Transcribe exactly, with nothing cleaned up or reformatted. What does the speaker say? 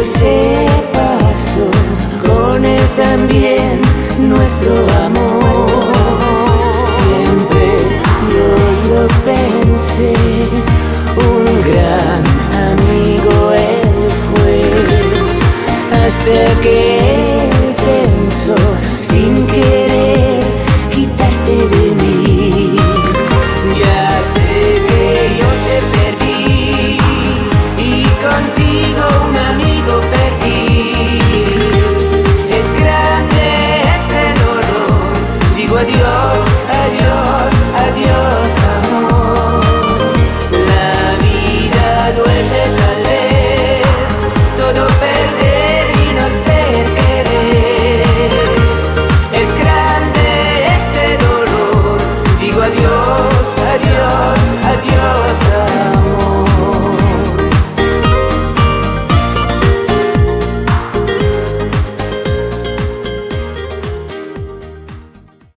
se pasó, con él también nuestro amor. Siempre yo lo pensé, un gran amigo él fue, hasta que